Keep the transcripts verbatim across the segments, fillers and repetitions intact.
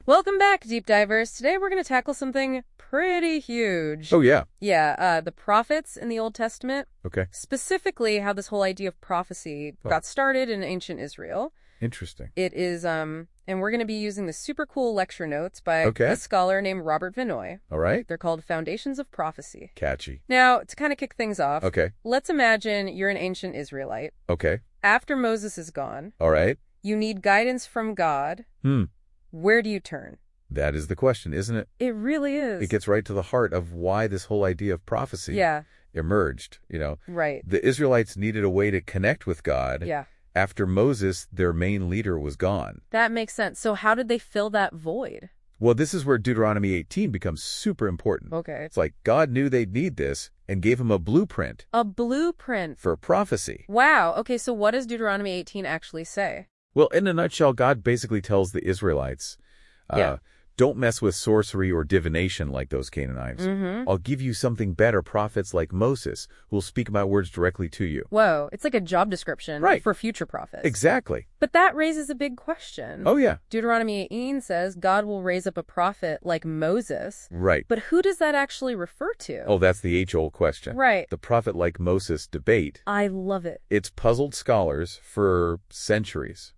Welcome back, Deep Divers. Today we're going to tackle something pretty huge. Oh, yeah. Yeah, uh, the prophets in the Old Testament. Okay. Specifically, how this whole idea of prophecy Oh. got started in ancient Israel. Interesting. It is, um, and we're going to be using the super cool lecture notes by Okay. a scholar named Robert Vinoy. All right. They're called Foundations of Prophecy. Catchy. Now, to kind of kick things off, Okay. let's imagine you're an ancient Israelite. Okay. After Moses is gone, All right. you need guidance from God. Hmm. Where do you turn? That is the question, isn't it? It really is. It gets right to the heart of why this whole idea of prophecy Yeah, emerged. You know, right. the Israelites needed a way to connect with God. Yeah. After Moses, their main leader, was gone. That makes sense. So how did they fill that void? Well, this is where Deuteronomy eighteen becomes super important. Okay. It's like God knew they'd need this and gave them a blueprint A blueprint. for prophecy. Wow. Okay, so what does Deuteronomy eighteen actually say? Well, in a nutshell, God basically tells the Israelites, uh, Yeah. don't mess with sorcery or divination like those Canaanites. Mm-hmm. I'll give you something better, prophets like Moses, who will speak my words directly to you. Whoa, it's like a job description Right. for future prophets. Exactly. But that raises a big question. Oh, yeah. Deuteronomy eighteen says God will raise up a prophet like Moses. Right. But who does that actually refer to? Oh, that's the age-old question. Right. The prophet like Moses debate. I love it. It's puzzled scholars for centuries.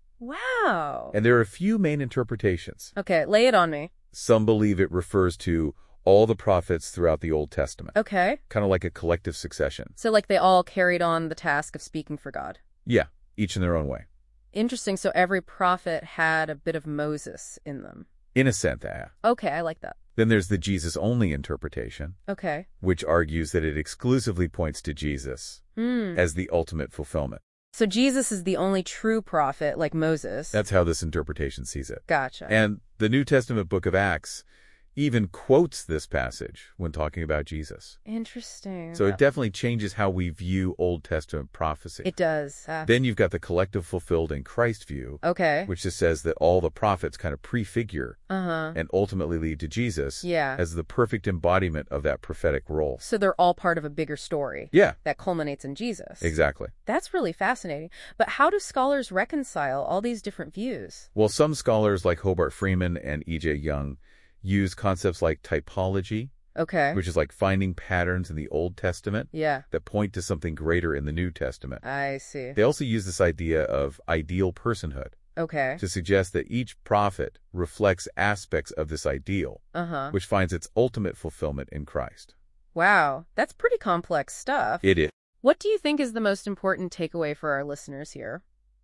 Wow. And there are a few main interpretations. Okay, lay it on me. Some believe it refers to all the prophets throughout the Old Testament. Okay. Kind of like a collective succession. So like they all carried on the task of speaking for God. Yeah, each in their own way. Interesting. So every prophet had a bit of Moses in them. In a sense, yeah. Okay, I like that. Then there's the Jesus-only interpretation, Okay. which argues that it exclusively points to Jesus Hmm. as the ultimate fulfillment. So Jesus is the only true prophet like Moses. That's how this interpretation sees it. Gotcha. And the New Testament book of Acts even quotes this passage when talking about Jesus. Interesting. So it definitely changes how we view Old Testament prophecy. It does. Uh, Then you've got the collective fulfilled in Christ view, okay. which just says that all the prophets kind of prefigure Uh-huh. and ultimately lead to Jesus Yeah. as the perfect embodiment of that prophetic role. So they're all part of a bigger story Yeah, that culminates in Jesus. exactly. That's really fascinating. But how do scholars reconcile all these different views? Well, some scholars like Hobart Freeman and E J Young use concepts like typology, Okay. which is like finding patterns in the Old Testament Yeah. that point to something greater in the New Testament. I see. They also use this idea of ideal personhood Okay. to suggest that each prophet reflects aspects of this ideal, Uh-huh. which finds its ultimate fulfillment in Christ. Wow. That's pretty complex stuff. It is. What do you think is the most important takeaway for our listeners here?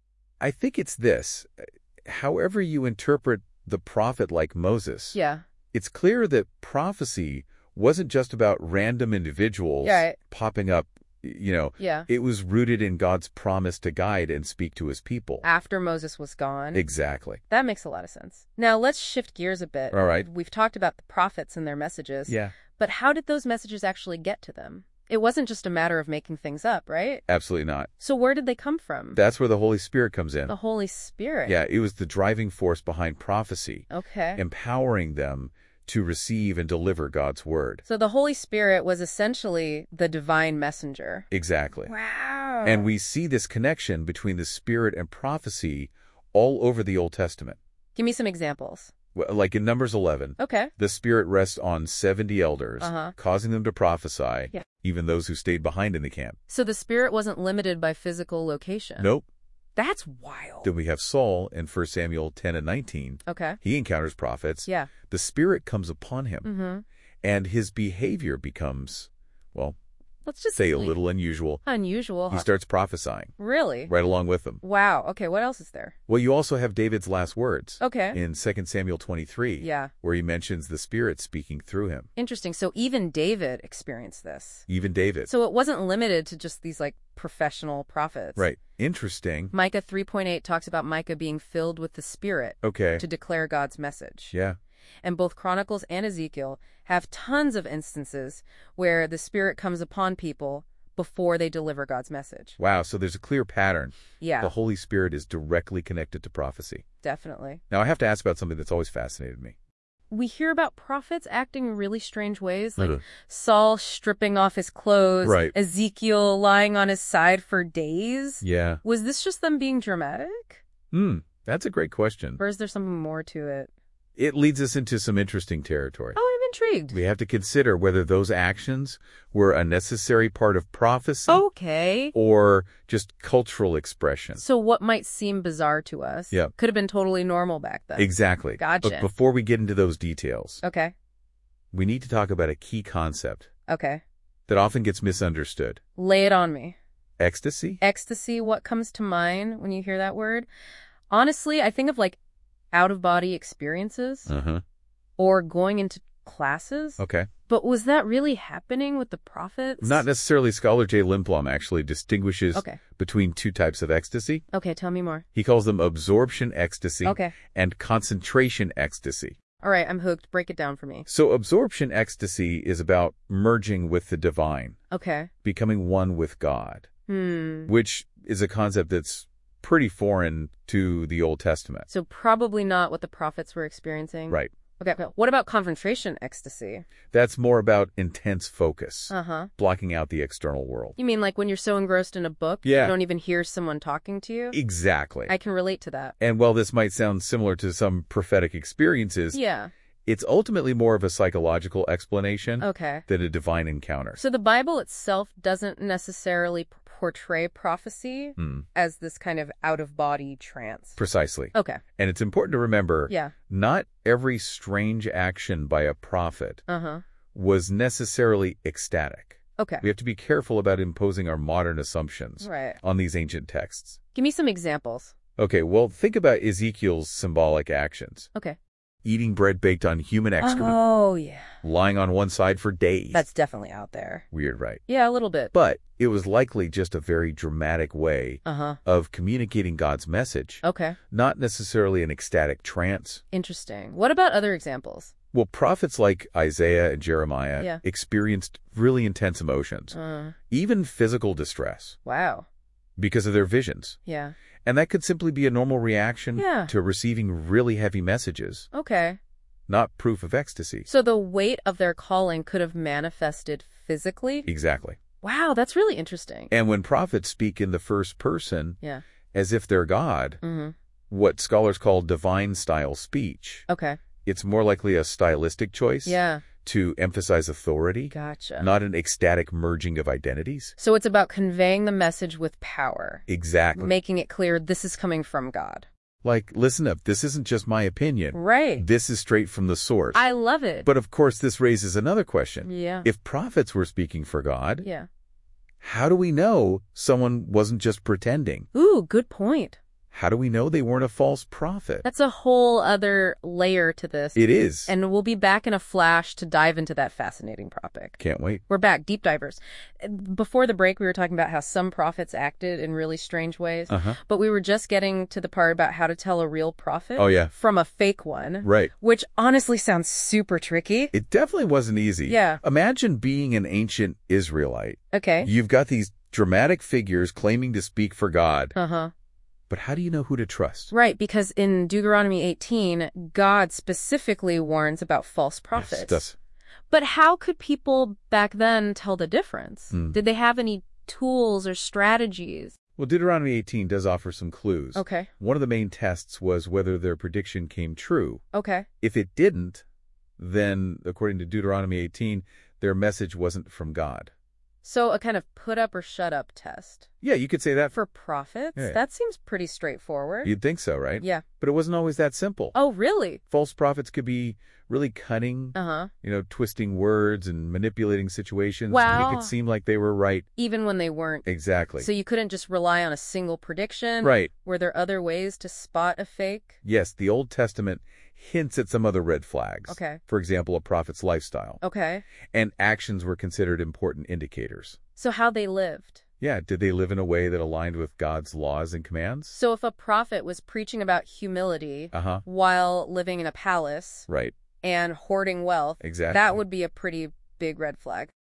I think it's this. However you interpret the prophet like Moses, Yeah. it's clear that prophecy wasn't just about random individuals Yeah, right. popping up, you know. Yeah. It was rooted in God's promise to guide and speak to his people. After Moses was gone. Exactly. That makes a lot of sense. Now, let's shift gears a bit. All right. We've talked about the prophets and their messages. Yeah. But how did those messages actually get to them? It wasn't just a matter of making things up, right? Absolutely not. So where did they come from? That's where the Holy Spirit comes in. The Holy Spirit. Yeah, it was the driving force behind prophecy, Okay. empowering them to receive and deliver God's word. So the Holy Spirit was essentially the divine messenger. Exactly. Wow. And we see this connection between the Spirit and prophecy all over the Old Testament. Give me some examples. Well, like in Numbers eleven, Okay. the Spirit rests on seventy elders, Uh-huh. causing them to prophesy, Yeah. even those who stayed behind in the camp. So the Spirit wasn't limited by physical location. Nope. That's wild. Then we have Saul in First Samuel ten and nineteen. Okay. He encounters prophets. Yeah. The Spirit comes upon him, Mm-hmm. and his behavior becomes, well, Let's just say a like, little unusual. unusual. He starts prophesying Really? right along with them. Wow. Okay, what else is there? Well, you also have David's last words Okay. in Second Samuel twenty-three, Yeah. where he mentions the Spirit speaking through him. Interesting. So even David experienced this. Even David. So it wasn't limited to just these like professional prophets. Right. Interesting. Micah three point eight talks about Micah being filled with the Spirit Okay. to declare God's message. Yeah. And both Chronicles and Ezekiel have tons of instances where the Spirit comes upon people before they deliver God's message. Wow. So there's a clear pattern. Yeah, The Holy Spirit is directly connected to prophecy. definitely. Now, I have to ask about something that's always fascinated me. We hear about prophets acting in really strange ways, like Uh-huh. Saul stripping off his clothes, Right. Ezekiel lying on his side for days. Yeah. Was this just them being dramatic? Hmm. That's a great question. Or is there something more to it? It leads us into some interesting territory. Oh, I'm intrigued. We have to consider whether those actions were a necessary part of prophecy Okay. or just cultural expression. So what might seem bizarre to us Yeah. could have been totally normal back then. Exactly. Gotcha. But before we get into those details, Okay. we need to talk about a key concept Okay. that often gets misunderstood. Lay it on me. Ecstasy? Ecstasy, what comes to mind when you hear that word? Honestly, I think of like out-of-body experiences Uh-huh. or going into classes. Okay. But was that really happening with the prophets? Not necessarily. Scholar J. Lindblom actually distinguishes Okay. between two types of ecstasy. Okay, tell me more. He calls them absorption ecstasy Okay. and concentration ecstasy. All right, I'm hooked. Break it down for me. So absorption ecstasy is about merging with the divine, Okay. becoming one with God, Hmm. which is a concept that's pretty foreign to the Old Testament. So probably not what the prophets were experiencing. Right. Okay, okay. What about concentration ecstasy? That's more about intense focus, Uh-huh. blocking out the external world. You mean like when you're so engrossed in a book, Yeah. you don't even hear someone talking to you? Exactly. I can relate to that. And while this might sound similar to some prophetic experiences, Yeah. it's ultimately more of a psychological explanation Okay. than a divine encounter. So the Bible itself doesn't necessarily p- portray prophecy Hmm. as this kind of out-of-body trance. Precisely. Okay. And it's important to remember, Yeah. not every strange action by a prophet Uh-huh. was necessarily ecstatic. Okay. We have to be careful about imposing our modern assumptions Right. on these ancient texts. Give me some examples. Okay, well, think about Ezekiel's symbolic actions. Okay. Eating bread baked on human excrement, Oh, yeah. lying on one side for days. That's definitely out there. Weird, right? Yeah, a little bit. But it was likely just a very dramatic way Uh-huh. of communicating God's message, Okay. not necessarily an ecstatic trance. Interesting. What about other examples? Well, prophets like Isaiah and Jeremiah Yeah. experienced really intense emotions, Uh, even physical distress, wow. because of their visions. Yeah. And that could simply be a normal reaction Yeah. to receiving really heavy messages, Okay. not proof of ecstasy. So the weight of their calling could have manifested physically? Exactly. Wow, that's really interesting. And when prophets speak in the first person Yeah. as if they're God, Mm-hmm. what scholars call divine style speech, Okay. it's more likely a stylistic choice Yeah. to emphasize authority, Gotcha. not an ecstatic merging of identities. So it's about conveying the message with power, Exactly. making it clear this is coming from God. Like, listen up, this isn't just my opinion. Right. This is straight from the source. I love it. But of course, this raises another question. Yeah. If prophets were speaking for God, Yeah. how do we know someone wasn't just pretending? Ooh, good point. How do we know they weren't a false prophet? That's a whole other layer to this. It is. And we'll be back in a flash to dive into that fascinating topic. Can't wait. We're back, deep divers. Before the break, we were talking about how some prophets acted in really strange ways, Uh-huh. but we were just getting to the part about how to tell a real prophet Oh, yeah. from a fake one, Right. which honestly sounds super tricky. It definitely wasn't easy. Yeah. Imagine being an ancient Israelite. Okay. You've got these dramatic figures claiming to speak for God, Uh-huh. but how do you know who to trust? Right, because in Deuteronomy eighteen, God specifically warns about false prophets. Yes, that's- But how could people back then tell the difference? Hmm. Did they have any tools or strategies? Well, Deuteronomy eighteen does offer some clues. Okay. One of the main tests was whether their prediction came true. Okay. If it didn't, then, according to Deuteronomy eighteen, their message wasn't from God. So a kind of put up or shut up test. Yeah, you could say that. For prophets? Yeah. That seems pretty straightforward. You'd think so, right? Yeah. But it wasn't always that simple. Oh, really? False prophets could be really cunning, Uh-huh. you know, twisting words and manipulating situations to Wow. make it seem like they were right. Even when they weren't. Exactly. So you couldn't just rely on a single prediction? Right. Were there other ways to spot a fake? Yes, the Old Testament hints at some other red flags. Okay. For example, a prophet's lifestyle. Okay. And actions were considered important indicators. So how they lived? Yeah, did they live in a way that aligned with God's laws and commands? So if a prophet was preaching about humility Uh-huh. while living in a palace Right. and hoarding wealth, Exactly. that would be a pretty big red flag.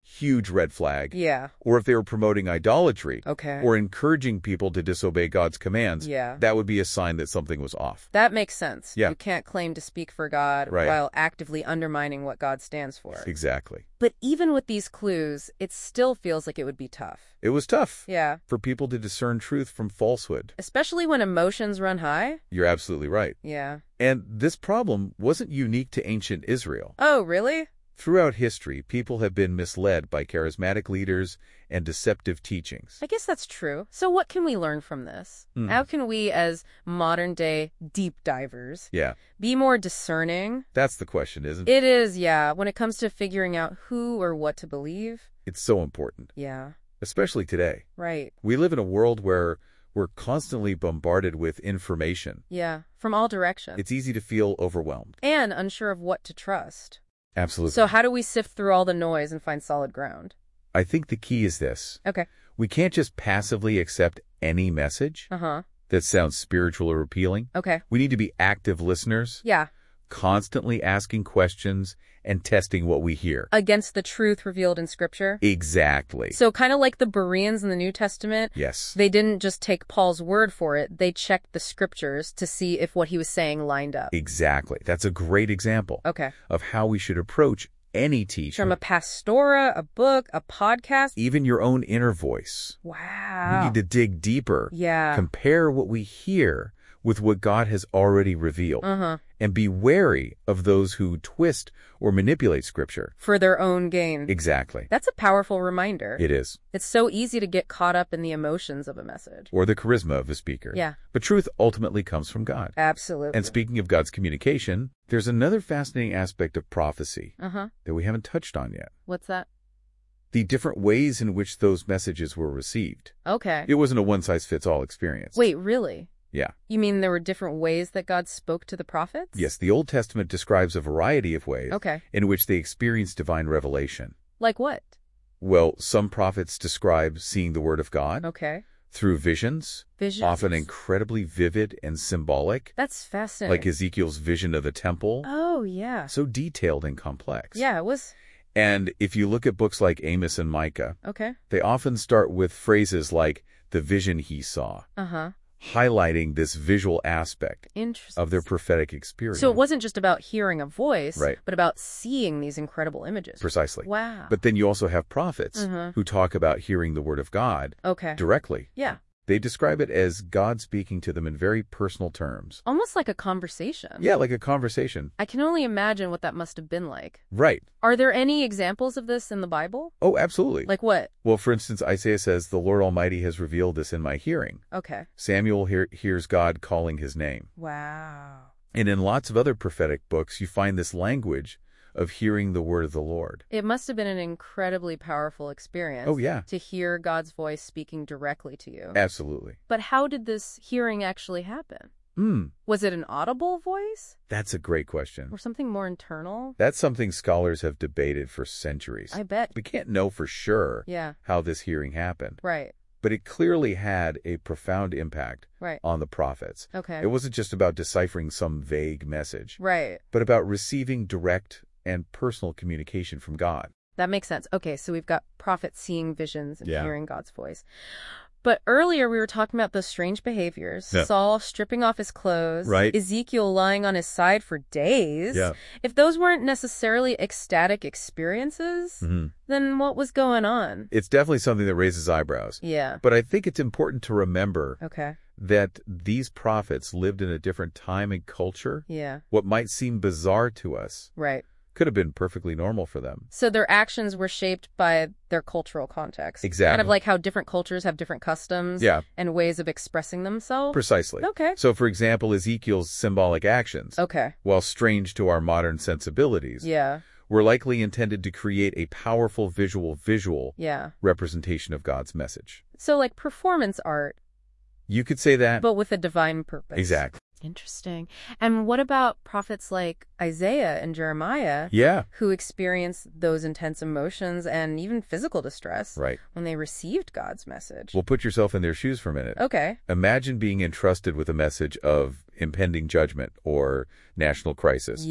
huge red flag. Yeah. Or if they were promoting idolatry. Okay. Or encouraging people to disobey God's commands. Yeah. That would be a sign that something was off. That makes sense. Yeah. You can't claim to speak for God Right. while actively undermining what God stands for. Exactly. But even with these clues, it still feels like it would be tough. It was tough. Yeah. For people to discern truth from falsehood. Especially when emotions run high. You're absolutely right. Yeah. And this problem wasn't unique to ancient Israel. Oh, really? Throughout history, people have been misled by charismatic leaders and deceptive teachings. I guess that's true. So what can we learn from this? Hmm. How can we, as modern-day deep divers, Yeah, be more discerning? that's the question, isn't it? It is, yeah, when it comes to figuring out who or what to believe. It's so important, Yeah, especially today. right. We live in a world where we're constantly bombarded with information. Yeah, from all directions. It's easy to feel overwhelmed. And unsure of what to trust. Absolutely. So how do we sift through all the noise and find solid ground? I think the key is this. Okay. We can't just passively accept any message Uh-huh. that sounds spiritual or appealing. Okay. We need to be active listeners, Yeah. constantly asking questions and testing what we hear. Against the truth revealed in Scripture. Exactly. So kind of like the Bereans in the New Testament, Yes. they didn't just take Paul's word for it. They checked the Scriptures to see if what he was saying lined up. Exactly. That's a great example Okay. of how we should approach any teaching. From a pastora, a book, a podcast. Even your own inner voice. Wow. We need to dig deeper. Yeah. Compare what we hear with what God has already revealed. Uh-huh. And be wary of those who twist or manipulate Scripture. For their own gain. Exactly. That's a powerful reminder. It is. It's so easy to get caught up in the emotions of a message. Or the charisma of the speaker. Yeah. But truth ultimately comes from God. Absolutely. And speaking of God's communication, there's another fascinating aspect of prophecy Uh-huh. that we haven't touched on yet. What's that? The different ways in which those messages were received. Okay. It wasn't a one-size-fits-all experience. Wait, really? Yeah. You mean there were different ways that God spoke to the prophets? Yes, the Old Testament describes a variety of ways Okay. in which they experienced divine revelation. Like what? Well, some prophets describe seeing the Word of God Okay. through visions, Visions. often incredibly vivid and symbolic, That's fascinating. like Ezekiel's vision of the temple, Oh, yeah. so detailed and complex. Yeah, it was. And if you look at books like Amos and Micah, Okay. they often start with phrases like the vision he saw, Uh-huh. highlighting this visual aspect Interesting. of their prophetic experience. So it wasn't just about hearing a voice, Right. but about seeing these incredible images. Precisely. Wow. But then you also have prophets Mhm. who talk about hearing the Word of God Okay. directly. Yeah. They describe it as God speaking to them in very personal terms. Almost like a conversation. Yeah, like a conversation. I can only imagine what that must have been like. Right. Are there any examples of this in the Bible? Oh, absolutely. Like what? Well, for instance, Isaiah says, "The Lord Almighty has revealed this in my hearing." Okay. Samuel hear, hears God calling his name. Wow. And in lots of other prophetic books, you find this language of hearing the word of the Lord. It must have been an incredibly powerful experience. Oh, yeah. To hear God's voice speaking directly to you. Absolutely. But how did this hearing actually happen? Hmm, Was it an audible voice that's a great question. or something more internal? That's something scholars have debated for centuries. I bet. We can't know for sure Yeah. how this hearing happened, Right. but it clearly had a profound impact Right. on the prophets. Okay. It wasn't just about deciphering some vague message, Right. but about receiving direct and personal communication from God. That makes sense. Okay, so we've got prophets seeing visions and Yeah. hearing God's voice. But earlier we were talking about those strange behaviors. Yeah. Saul stripping off his clothes. Right. Ezekiel lying on his side for days. Yeah. If those weren't necessarily ecstatic experiences, Mm-hmm. then what was going on? It's definitely something that raises eyebrows. Yeah. But I think it's important to remember Okay. that these prophets lived in a different time and culture. Yeah. What might seem bizarre to us Right. could have been perfectly normal for them. So their actions were shaped by their cultural context. Exactly. Kind of like how different cultures have different customs Yeah. and ways of expressing themselves. Precisely. Okay. So, for example, Ezekiel's symbolic actions, Okay. while strange to our modern sensibilities, Yeah. were likely intended to create a powerful visual visual Yeah. representation of God's message. So like performance art, You could say that. but with a divine purpose. Exactly. Interesting. And what about prophets like Isaiah and Jeremiah Yeah. who experienced those intense emotions and even physical distress Right. when they received God's message? Well, put yourself in their shoes for a minute. Okay. Imagine being entrusted with a message of impending judgment or national crisis. Yeah.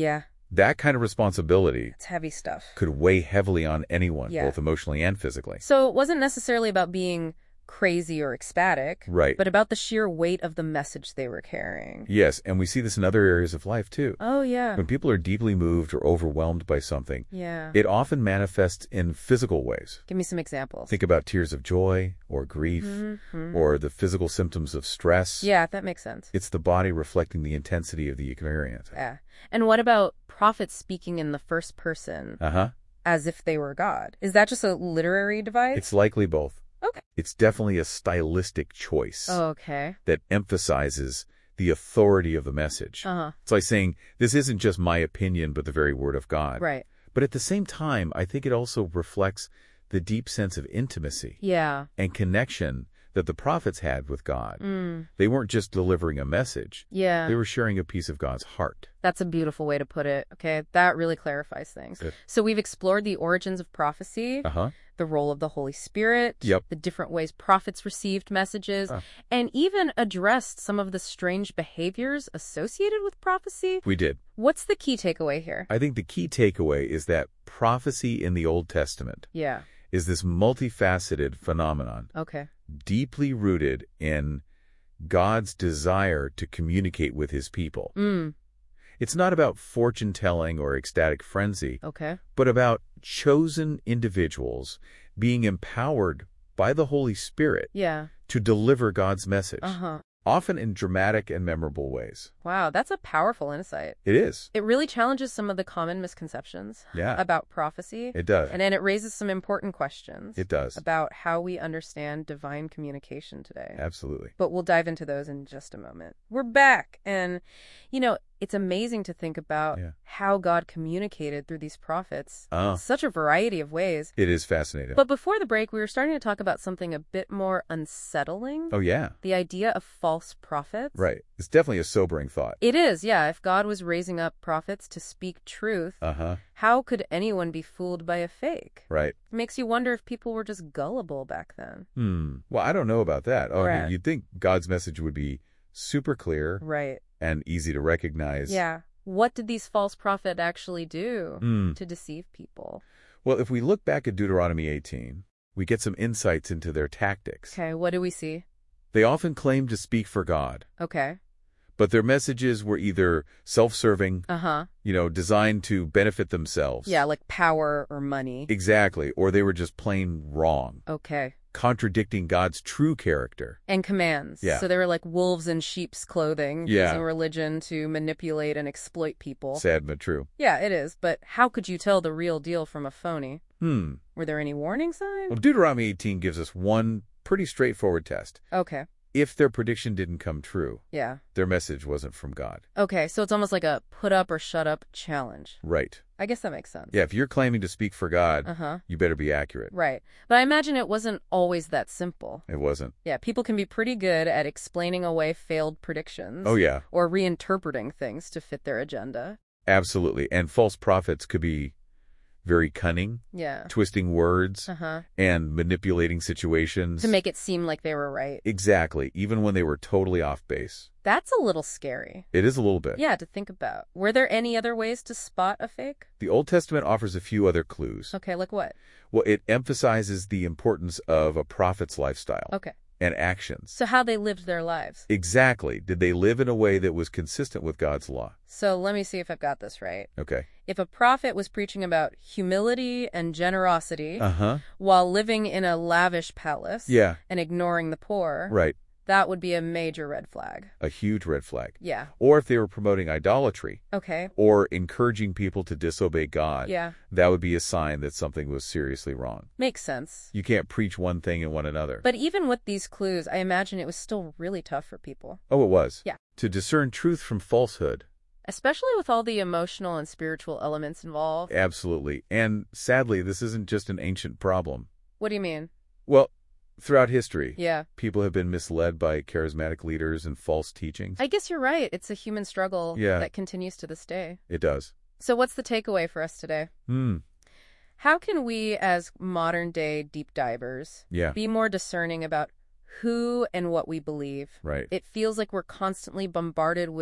That kind of responsibility It's heavy stuff. could weigh heavily on anyone, Yeah. both emotionally and physically. So it wasn't necessarily about being crazy or ecstatic, Right. but about the sheer weight of the message they were carrying. Yes, and we see this in other areas of life, too. Oh, yeah. When people are deeply moved or overwhelmed by something, Yeah. it often manifests in physical ways. Give me some examples. Think about tears of joy or grief Mhm. or the physical symptoms of stress. Yeah, that makes sense. It's the body reflecting the intensity of the experience. Yeah. And what about prophets speaking in the first person Uh-huh. as if they were God? Is that just a literary device? It's likely both. Okay. It's definitely a stylistic choice Oh, okay. that emphasizes the authority of the message. Uh-huh. It's like saying, this isn't just my opinion, but the very word of God. Right. But at the same time, I think it also reflects the deep sense of intimacy Yeah. and connection that the prophets had with God. Mm. They weren't just delivering a message. Yeah. They were sharing a piece of God's heart. That's a beautiful way to put it. Okay. That really clarifies things. Good. So we've explored the origins of prophecy, Uh-huh. the role of the Holy Spirit, Yep. the different ways prophets received messages, Uh. and even addressed some of the strange behaviors associated with prophecy. We did. What's the key takeaway here? I think the key takeaway is that prophecy in the Old Testament Yeah. is this multifaceted phenomenon, Okay. deeply rooted in God's desire to communicate with his people. Mm. It's not about fortune-telling or ecstatic frenzy, Okay. but about chosen individuals being empowered by the Holy Spirit Yeah. to deliver God's message, Uh-huh. often in dramatic and memorable ways. Wow, that's a powerful insight. It is. It really challenges some of the common misconceptions Yeah. about prophecy. It does. And then it raises some important questions It does. about how we understand divine communication today. Absolutely. But we'll dive into those in just a moment. We're back. And, you know, it's amazing to think about Yeah. how God communicated through these prophets Oh. in such a variety of ways. It is fascinating. But before the break, we were starting to talk about something a bit more unsettling. Oh, yeah. The idea of false prophets. Right. It's definitely a sobering thought. It is, yeah. If God was raising up prophets to speak truth, Uh-huh. how could anyone be fooled by a fake? Right. It makes you wonder if people were just gullible back then. Hmm. Well, I don't know about that. Oh, Right. you'd think God's message would be super clear Right. and easy to recognize. Yeah. What did these false prophets actually do Hmm. to deceive people? Well, if we look back at Deuteronomy eighteen, we get some insights into their tactics. Okay, what do we see? They often claimed to speak for God, Okay. but their messages were either self-serving, Uh-huh. you know, designed to benefit themselves. Yeah, like power or money. Exactly. Or they were just plain wrong, Okay. contradicting God's true character. And commands. Yeah. So they were like wolves in sheep's clothing, Yeah. using religion to manipulate and exploit people. Sad but true. Yeah, it is. But how could you tell the real deal from a phony? Hmm. Were there any warning signs? Well, Deuteronomy eighteen gives us one pretty straightforward test. Okay. If their prediction didn't come true, Yeah. their message wasn't from God. Okay, so it's almost like a put up or shut up challenge. Right. I guess that makes sense. Yeah, if you're claiming to speak for God, Uh-huh. you better be accurate. Right. But I imagine it wasn't always that simple. It wasn't. Yeah, people can be pretty good at explaining away failed predictions. Oh, yeah. Or reinterpreting things to fit their agenda. Absolutely. And false prophets could be very cunning, Yeah. twisting words, Uh-huh. and manipulating situations. To make it seem like they were right. Exactly, even when they were totally off base. That's a little scary. It is a little bit. Yeah, to think about. Were there any other ways to spot a fake? The Old Testament offers a few other clues. Okay, like what? Well, it emphasizes the importance of a prophet's lifestyle Okay. and actions. So how they lived their lives. Exactly. Did they live in a way that was consistent with God's law? So let me see if I've got this right. Okay. If a prophet was preaching about humility and generosity Uh-huh. while living in a lavish palace Yeah. and ignoring the poor, Right. that would be a major red flag. A huge red flag. Yeah. Or if they were promoting idolatry Okay. or encouraging people to disobey God, Yeah. that would be a sign that something was seriously wrong. Makes sense. You can't preach one thing and one another. But even with these clues, I imagine it was still really tough for people. Oh, it was. Yeah. To discern truth from falsehood. Especially with all the emotional and spiritual elements involved. Absolutely. And sadly, this isn't just an ancient problem. What do you mean? Well, throughout history, Yeah. people have been misled by charismatic leaders and false teachings. I guess you're right. It's a human struggle Yeah. that continues to this day. It does. So what's the takeaway for us today? Hmm. How can we, as modern-day deep divers, Yeah. be more discerning about who and what we believe? Right. It feels like we're constantly bombarded with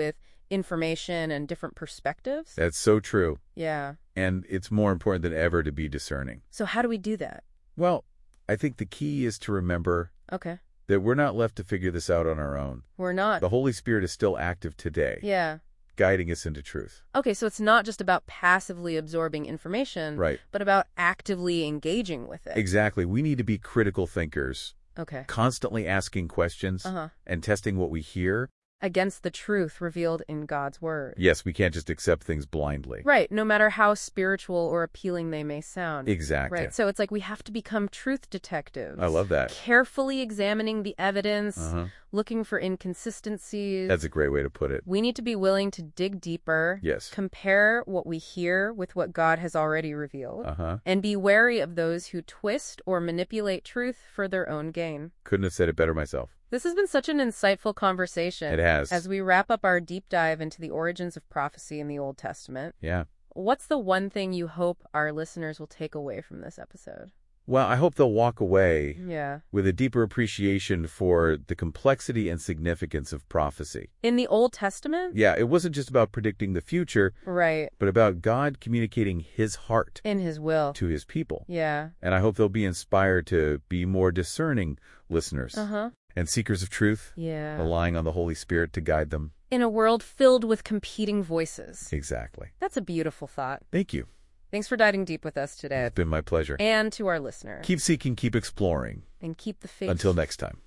information and different perspectives. That's so true. Yeah. And it's more important than ever to be discerning. So how do we do that? Well, I think the key is to remember Okay. that we're not left to figure this out on our own. We're not. The Holy Spirit is still active today, Yeah. guiding us into truth. Okay, so it's not just about passively absorbing information, Right. but about actively engaging with it. Exactly. We need to be critical thinkers, Okay. constantly asking questions Uh-huh. and testing what we hear. Against the truth revealed in God's word. Yes, we can't just accept things blindly. Right, no matter how spiritual or appealing they may sound. Exactly. Right, so it's like we have to become truth detectives. I love that. Carefully examining the evidence, Uh-huh. looking for inconsistencies. That's a great way to put it. We need to be willing to dig deeper, Yes. compare what we hear with what God has already revealed, Uh-huh. and be wary of those who twist or manipulate truth for their own gain. Couldn't have said it better myself. This has been such an insightful conversation. It has. As we wrap up our deep dive into the origins of prophecy in the Old Testament, Yeah. what's the one thing you hope our listeners will take away from this episode? Well, I hope they'll walk away Yeah. with a deeper appreciation for the complexity and significance of prophecy. In the Old Testament? Yeah, it wasn't just about predicting the future, Right. but about God communicating his heart In his will. to his people. Yeah. And I hope they'll be inspired to be more discerning listeners Uh-huh. and seekers of truth, Yeah. relying on the Holy Spirit to guide them. In a world filled with competing voices. Exactly. That's a beautiful thought. Thank you. Thanks for diving deep with us today. It's been my pleasure. And to our listeners. Keep seeking, keep exploring. And keep the faith. Until next time.